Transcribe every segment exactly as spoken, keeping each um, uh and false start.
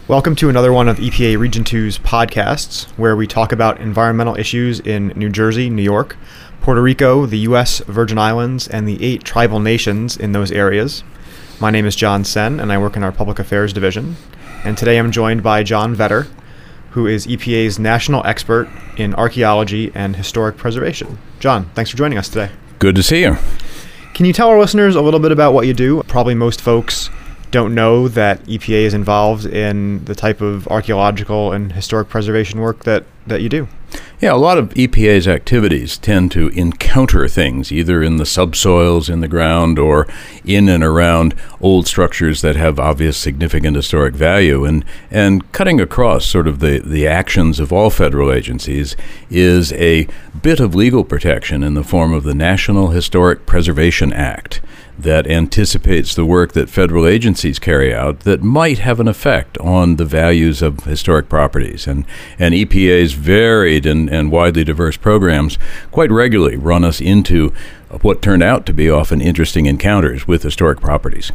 Welcome to another one of E P A Region two's podcasts, where we talk about environmental issues in New Jersey, New York, Puerto Rico, the U S Virgin Islands, and the eight tribal nations in those areas. My name is John Sen, and I work in our Public Affairs Division. And today I'm joined by John Vetter, who is E P A's national expert in archaeology and historic preservation. John, thanks for joining us today. Good to see you. Can you tell our listeners a little bit about what you do? Probably most folks don't know that E P A is involved in the type of archaeological and historic preservation work that, that you do. Yeah, a lot of E P A's activities tend to encounter things, either in the subsoils in the ground or in and around old structures that have obvious significant historic value. And, and cutting across sort of the, the actions of all federal agencies is a bit of legal protection in the form of the National Historic Preservation Act that anticipates the work that federal agencies carry out that might have an effect on the values of historic properties. And, and E P A's varied and, and widely diverse programs quite regularly run us into what turned out to be often interesting encounters with historic properties.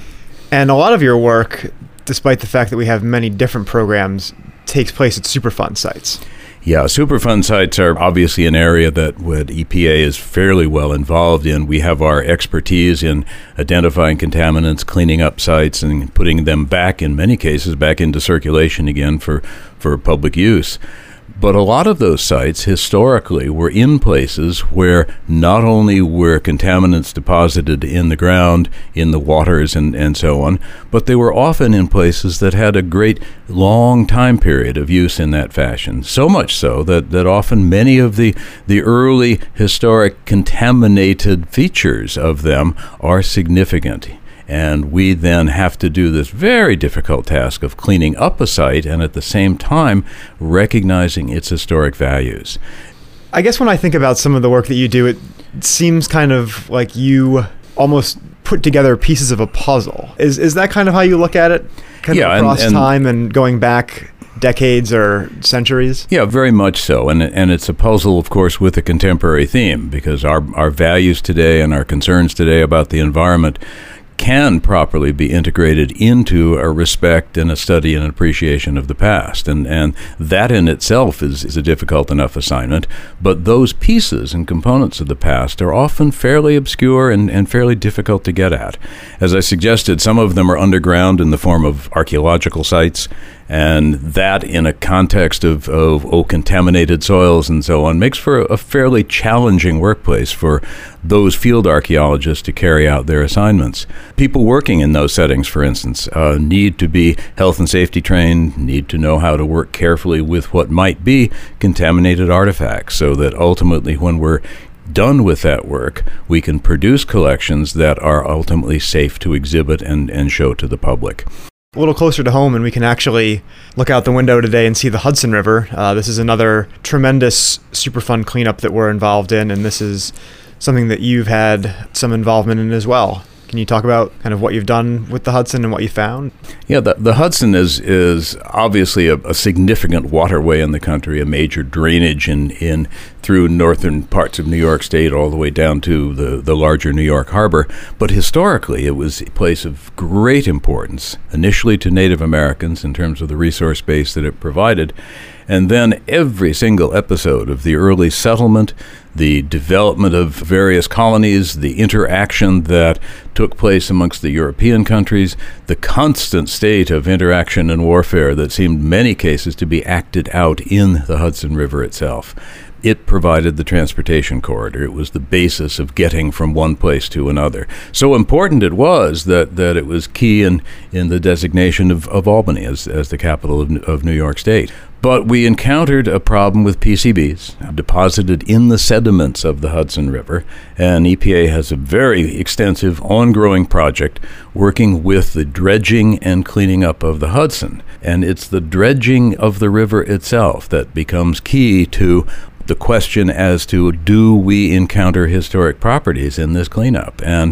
And a lot of your work, despite the fact that we have many different programs, takes place at Superfund sites. Yeah, Superfund sites are obviously an area that what E P A is fairly well involved in. We have our expertise in identifying contaminants, cleaning up sites, and putting them back, in many cases, back into circulation again for, for public use. But a lot of those sites historically were in places where not only were contaminants deposited in the ground, in the waters and, and so on, but they were often in places that had a great long time period of use in that fashion. So much so that, that often many of the, the early historic contaminated features of them are significant. And we then have to do this very difficult task of cleaning up a site and at the same time recognizing its historic values. I guess when I think about some of the work that you do, it seems kind of like you almost put together pieces of a puzzle. Is is that kind of how you look at it? Kind yeah, of across and, and time and going back decades or centuries? Yeah, very much so. And and it's a puzzle, of course, with a contemporary theme, because our, our values today and our concerns today about the environment can properly be integrated into a respect and a study and appreciation of the past. And and that in itself is, is a difficult enough assignment. But those pieces and components of the past are often fairly obscure and, and fairly difficult to get at. As I suggested, some of them are underground in the form of archaeological sites. And that, in a context of, of oh, contaminated soils and so on, makes for a fairly challenging workplace for those field archaeologists to carry out their assignments. People working in those settings, for instance, uh, need to be health and safety trained, need to know how to work carefully with what might be contaminated artifacts, so that ultimately when we're done with that work, we can produce collections that are ultimately safe to exhibit and, and show to the public. A little closer to home, and we can actually look out the window today and see the Hudson River. Uh, this is another tremendous Superfund cleanup that we're involved in, and this is something that you've had some involvement in as well. Can you talk about kind of what you've done with the Hudson and what you found? Yeah, the, the Hudson is is obviously a, a significant waterway in the country, a major drainage in, in through northern parts of New York State all the way down to the, the larger New York harbor. But historically, it was a place of great importance, initially to Native Americans in terms of the resource base that it provided. And then every single episode of the early settlement, the development of various colonies, the interaction that took place amongst the European countries, the constant state of interaction and warfare that seemed in many cases to be acted out in the Hudson River itself. It provided the transportation corridor. It was the basis of getting from one place to another. So important it was that, that it was key in, in the designation of, of Albany as, as the capital of, of New York State. But we encountered a problem with P C Bs deposited in the sediments of the Hudson River, and E P A has a very extensive ongoing project working with the dredging and cleaning up of the Hudson. And it's the dredging of the river itself that becomes key to the question as to, do we encounter historic properties in this cleanup? And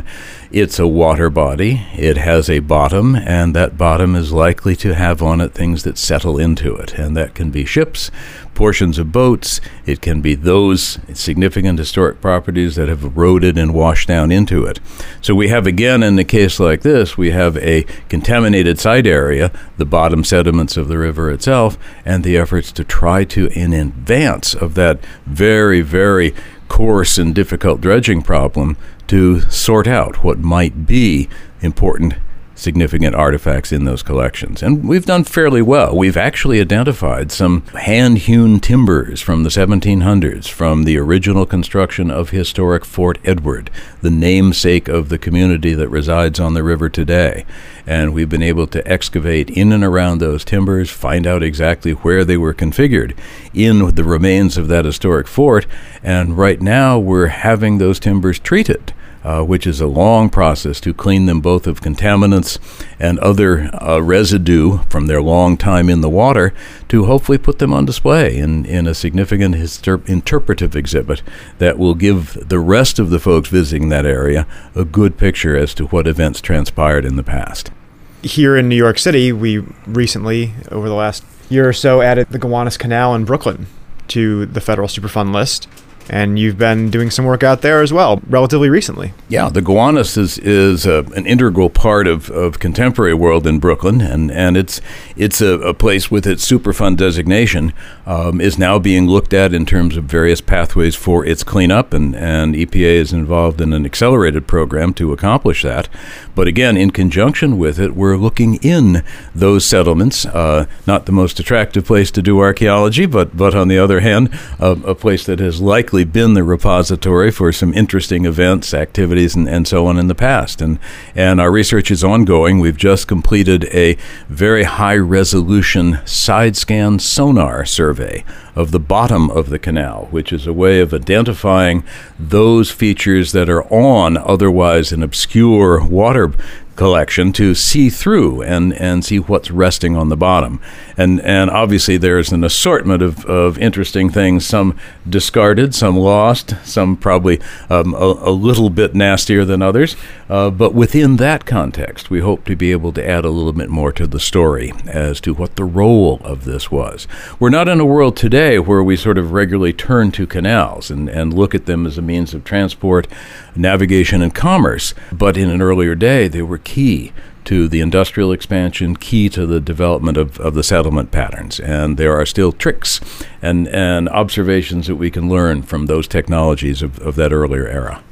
It's a water body. It has a bottom, and that bottom is likely to have on it things that settle into it, and that can be ships, portions of boats. It can be those significant historic properties that have eroded and washed down into it. So we have, again, in a case like this, we have a contaminated site area, the bottom sediments of the river itself, and the efforts to try to, in advance of that very, very coarse and difficult dredging problem, to sort out what might be important, significant artifacts in those collections. And we've done fairly well. We've actually identified some hand-hewn timbers from the seventeen hundreds, from the original construction of historic Fort Edward, the namesake of the community that resides on the river today. And we've been able to excavate in and around those timbers, find out exactly where they were configured in the remains of that historic fort. And right now we're having those timbers treated, Uh, which is a long process to clean them both of contaminants and other uh, residue from their long time in the water, to hopefully put them on display in, in a significant histor- interpretive exhibit that will give the rest of the folks visiting that area a good picture as to what events transpired in the past. Here in New York City, we recently, over the last year or so, added the Gowanus Canal in Brooklyn to the federal Superfund list. And you've been doing some work out there as well, relatively recently. Yeah, the Gowanus is is a, an integral part of, of contemporary world in Brooklyn, and, and it's it's a, a place with its Superfund designation um, is now being looked at in terms of various pathways for its cleanup, and, and E P A is involved in an accelerated program to accomplish that. But again, in conjunction with it, we're looking in those settlements, uh, not the most attractive place to do archaeology, but, but on the other hand, a, a place that has likely been the repository for some interesting events, activities, and, and so on in the past. And and our research is ongoing. We've just completed a very high-resolution side-scan sonar survey of the bottom of the canal, which is a way of identifying those features that are on otherwise an obscure water collection, to see through and, and see what's resting on the bottom. And and obviously there's an assortment of, of interesting things, some discarded, some lost, some probably um, a, a little bit nastier than others. Uh, but within that context, we hope to be able to add a little bit more to the story as to what the role of this was. We're not in a world today where we sort of regularly turn to canals and, and look at them as a means of transport, navigation, and commerce. But in an earlier day, they were key to the industrial expansion, key to the development of, of the settlement patterns. And there are still tricks and, and observations that we can learn from those technologies of, of that earlier era.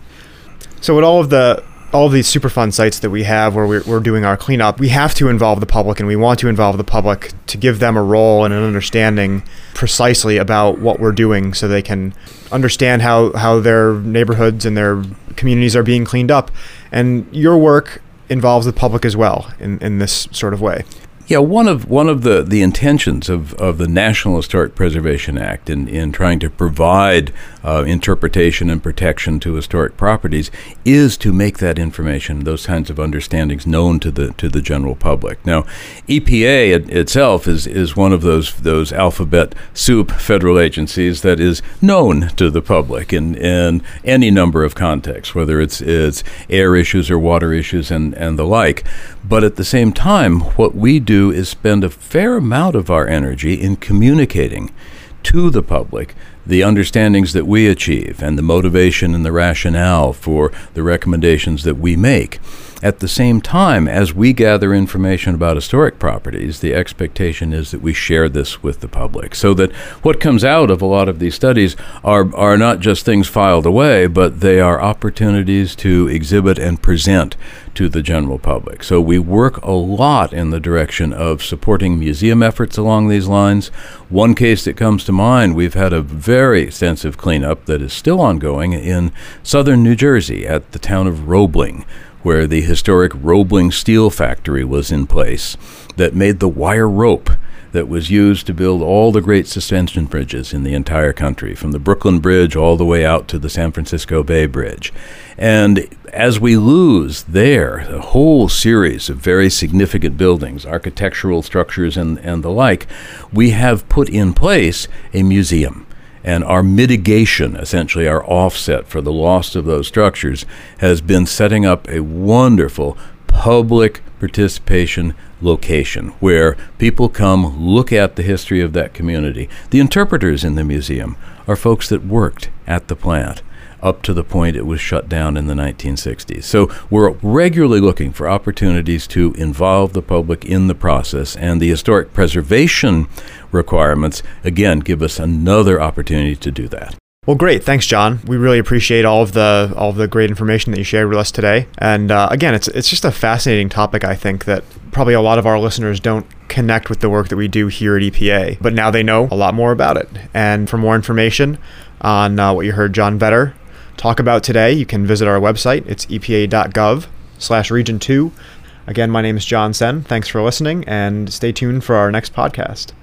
So with all of the all of these Superfund sites that we have where we're, we're doing our cleanup, we have to involve the public, and we want to involve the public to give them a role and an understanding precisely about what we're doing, so they can understand how, how their neighborhoods and their communities are being cleaned up. And your work involves the public as well in, in this sort of way. Yeah, one of one of the, the intentions of, of the National Historic Preservation Act in, in trying to provide uh, interpretation and protection to historic properties is to make that information, those kinds of understandings, known to the to the general public. Now, E P A it, itself is, is one of those those alphabet soup federal agencies that is known to the public in, in any number of contexts, whether it's it's air issues or water issues and, and the like. But at the same time, what we do is spend a fair amount of our energy in communicating to the public the understandings that we achieve and the motivation and the rationale for the recommendations that we make. At the same time, as we gather information about historic properties, the expectation is that we share this with the public, so that what comes out of a lot of these studies are are not just things filed away, but they are opportunities to exhibit and present to the general public. So we work a lot in the direction of supporting museum efforts along these lines. One case that comes to mind, we've had a very extensive cleanup that is still ongoing in southern New Jersey at the town of Roebling, where the historic Roebling Steel Factory was in place that made the wire rope that was used to build all the great suspension bridges in the entire country, from the Brooklyn Bridge all the way out to the San Francisco Bay Bridge. And as we lose there a whole series of very significant buildings, architectural structures and, and the like, we have put in place a museum. And our mitigation, essentially our offset for the loss of those structures, has been setting up a wonderful public participation location where people come look at the history of that community. The interpreters in the museum are folks that worked at the plant up to the point it was shut down in the nineteen sixties. So we're regularly looking for opportunities to involve the public in the process, and the historic preservation requirements, again, give us another opportunity to do that. Well, great. Thanks, John. We really appreciate all of the all of the great information that you shared with us today. And uh, again, it's it's just a fascinating topic, I think, that probably a lot of our listeners don't connect with the work that we do here at E P A. But now they know a lot more about it. And for more information on uh, what you heard John Vetter talk about today, you can visit our website. It's epa.gov slash region two. Again, my name is John Sen. Thanks for listening, and stay tuned for our next podcast.